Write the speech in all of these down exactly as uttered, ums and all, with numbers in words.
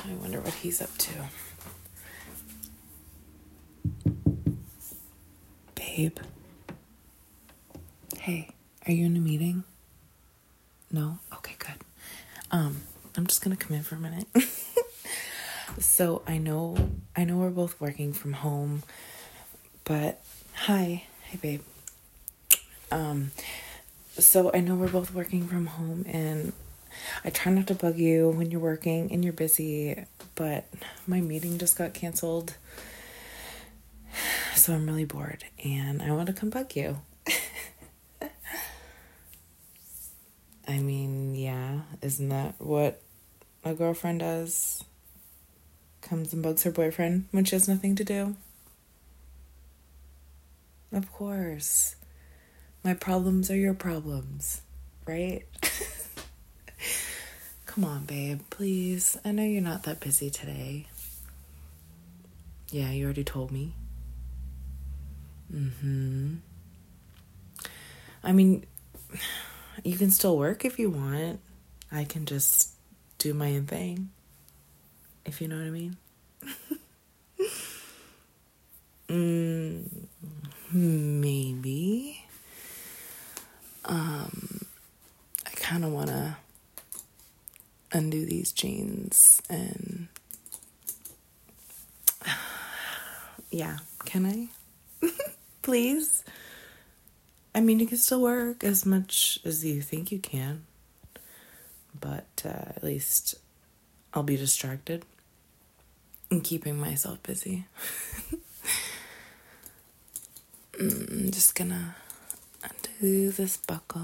I wonder what he's up to. Babe. Hey, are you in a meeting? No? Okay, good. Um, I'm just gonna come in for a minute. So I know, I know we're both working from home, but hi, hey babe. Um, so I know we're both working from home, and I try not to bug you when you're working and you're busy, but my meeting just got canceled, so I'm really bored, and I want to come bug you. I mean, yeah, isn't that what a girlfriend does? Comes and bugs her boyfriend when she has nothing to do? Of course. My problems are your problems, right? Come on, babe, please. I know you're not that busy today. Yeah, you already told me. Mm-hmm. I mean, you can still work if you want. I can just do my own thing, if you know what I mean. mm, maybe. Um, I kind of want to undo these jeans and... Yeah, can I? Please? I mean, you can still work as much as you think you can, but uh, at least I'll be distracted and keeping myself busy. I'm just gonna undo this buckle.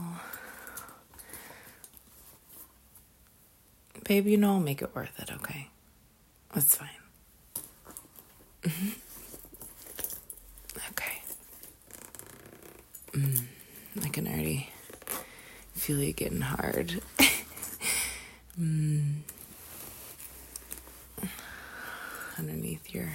Babe, you know I'll make it worth it, okay? That's fine. Mm-hmm. Okay. Mm, I can already feel you getting hard. mm. Underneath your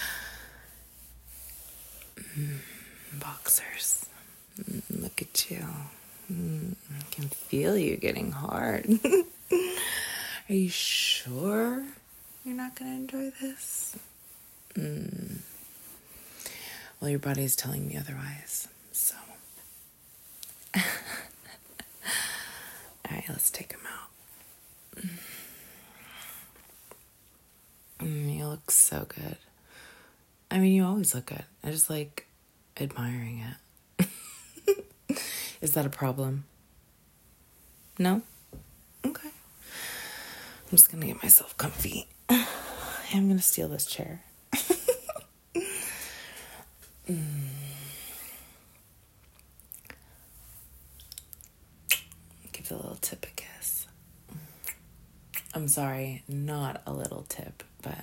mm, boxers. Mm, look at you. Mm, I can feel you getting hard. Are you sure you're not going to enjoy this? Mm. Well, your body is telling me otherwise, so. All right, let's take them out. Mm, you look so good. I mean, you always look good. I just like admiring it. Is that a problem? No? Okay. I'm just gonna get myself comfy. I'm gonna steal this chair. mm. Give the little tip a kiss. I'm sorry, not a little tip, but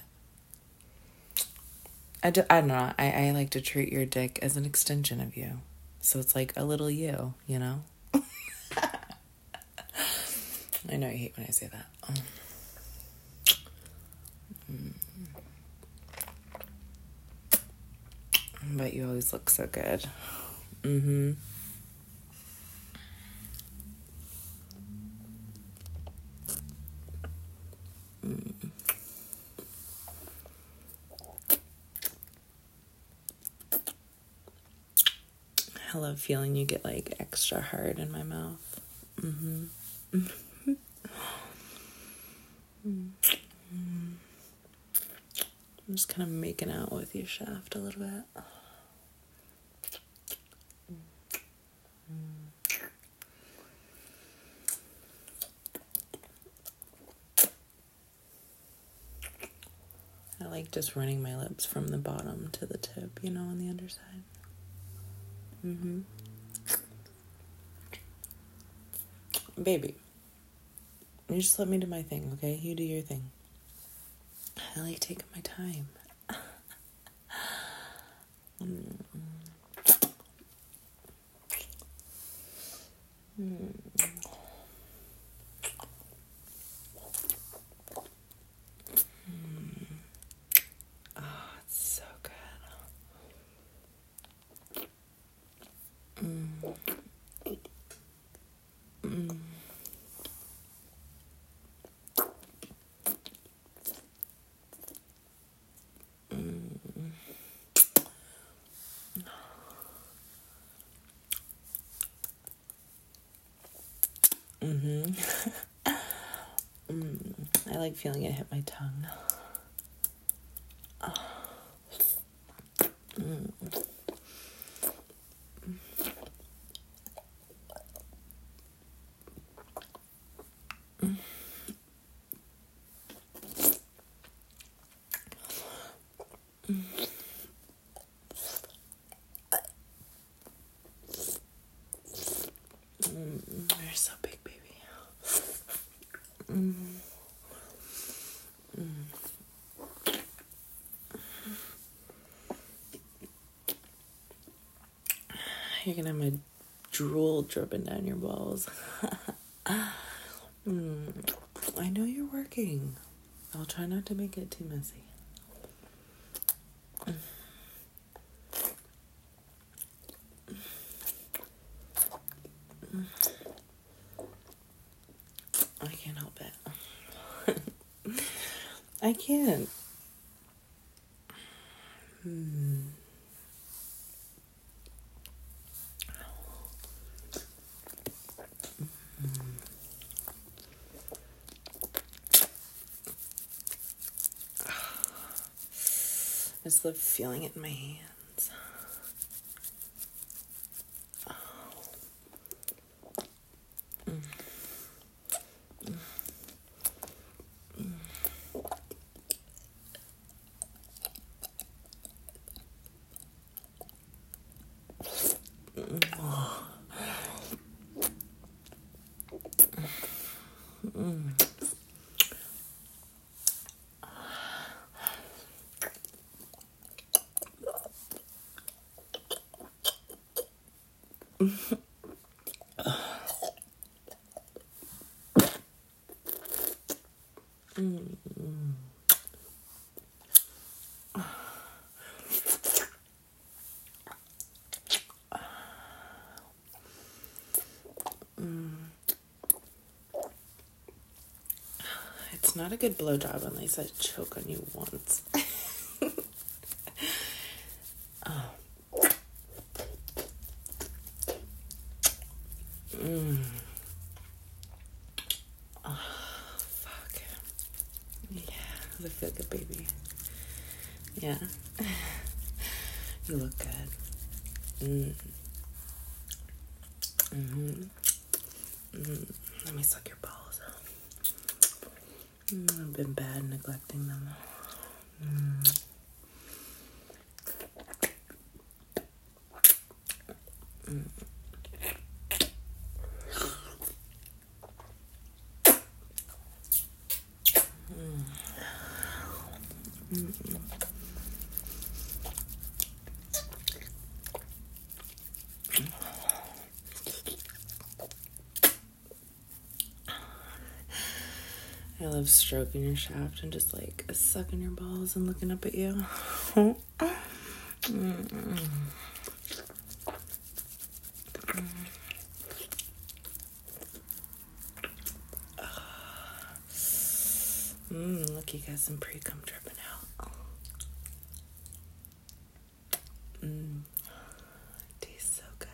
I, do, I don't know. I, I like to treat your dick as an extension of you. So it's like a little you, you know? I know you hate when I say that. Oh. Mm. But you always look so good. Mm-hmm. Mm. I love feeling you get like extra hard in my mouth. Mm-hmm. Mm-hmm. Mm-hmm. I'm just kind of making out with your shaft a little bit. I like just running my lips from the bottom to the tip, you know, on the underside. Mm-hmm. Baby, you just let me do my thing, okay? You do your thing. I like taking my time. mm. Mm. Mm. Oh, it's so good. Mm. Mm. Mm-hmm. mm, I like feeling it hit my tongue. Oh. Mm. Mm. Mm. Mm. You're so big, baby. Mm. Mm. You're gonna have my drool dripping down your balls. mm. I know you're working. I'll try not to make it too messy. Mm. Mm. I can't help it. I can't. Hmm. I just love feeling it in my hands. Mm. Mm. Mm. Mm. Mm. Mm. It's not a good blowjob unless I choke on you once. oh. Mm. Oh, fuck. Yeah, does it feel good, baby? Yeah. You look good. Mm. Mm-hmm. Mm. Let me suck your balls. Mm, I've been bad neglecting them. Mm. Mm. Mm. Mm. I love stroking your shaft and just like sucking your balls and looking up at you. mm. Mm, look, you got some pre-cum dripping out. Mm. Tastes so good.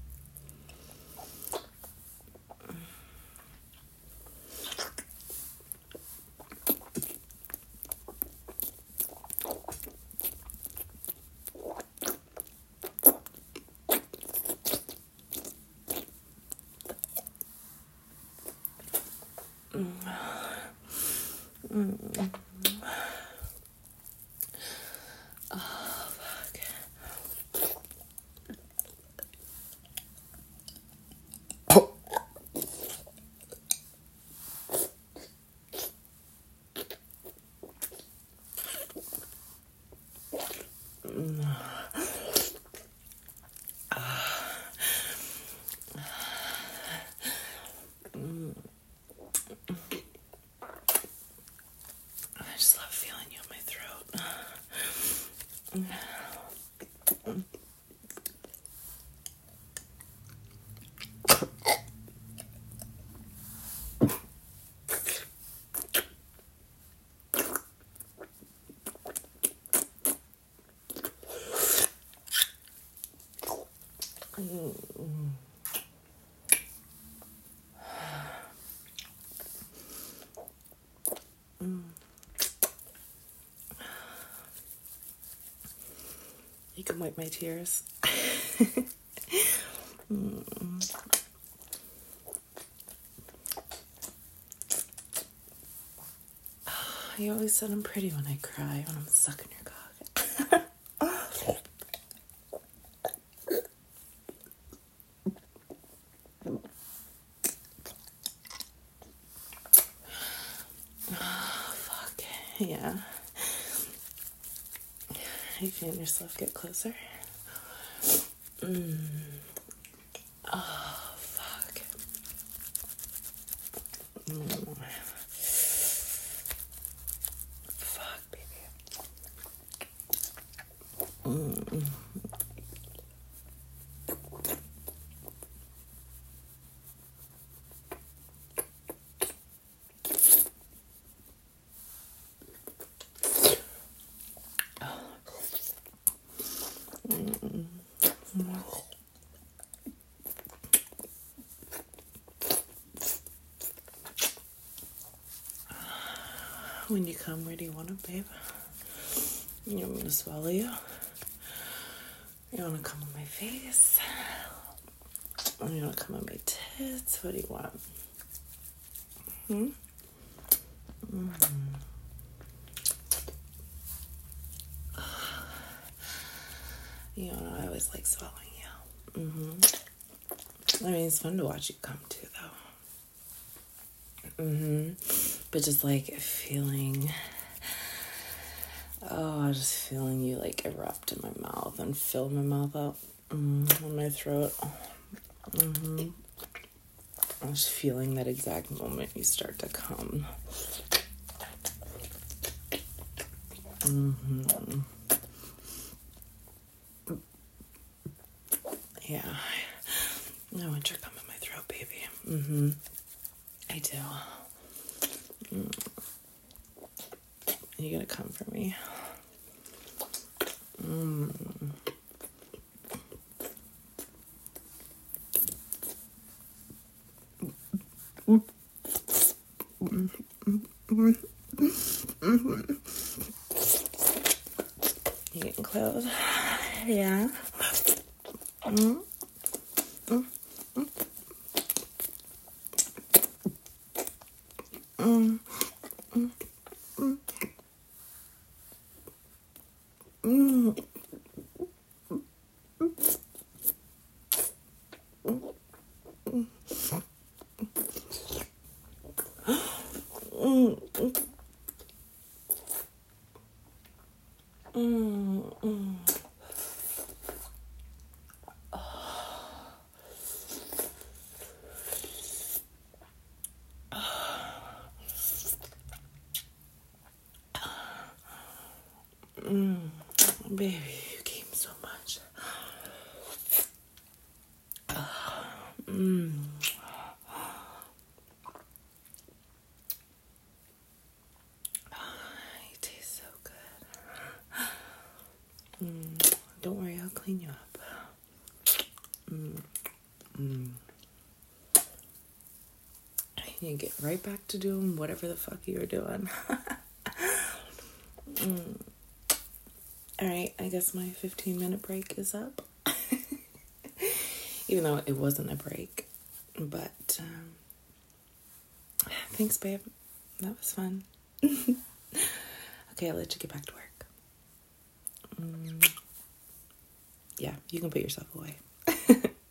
Mm. Mm. Oh, fuck. Mm. Mm. I just love feeling you in my throat. Mm. can wipe my tears. mm. You always said I'm pretty when I cry, when I'm sucking your cock. Oh, fuck. Yeah. You feeling yourself get closer? Mm. Oh, fuck. Mm. Fuck, baby. Mm. When you come, where do you want it, babe? You want me to swallow you? You want to come on my face? Or you want to come on my tits? What do you want? Hmm? Mm. You know, I always like swallowing you. Mm-hmm. I mean, it's fun to watch you come too, though. Mm-hmm. But just like feeling, oh, just feeling you like erupt in my mouth and fill my mouth up, mm, in my throat. Mm-hmm. I'm just feeling that exact moment you start to come. Mm-hmm. Yeah. I want your cum in my throat, baby. Mm-hmm. I do. Mm. You gonna come for me? Mm. You getting close? Yeah. Mm. Mm. Mm. Mm. Mm. Mm. Mm. Mm. Mm. Baby, you came so much. Mm. You taste so good. Mm. Don't worry, I'll clean you up. Mm. Mm. You get right back to doing whatever the fuck you were doing. mm. All right, I guess my fifteen minute break is up. Even though it wasn't a break. But, um, thanks, babe. That was fun. Okay, I'll let you get back to work. Mm. Yeah, you can put yourself away.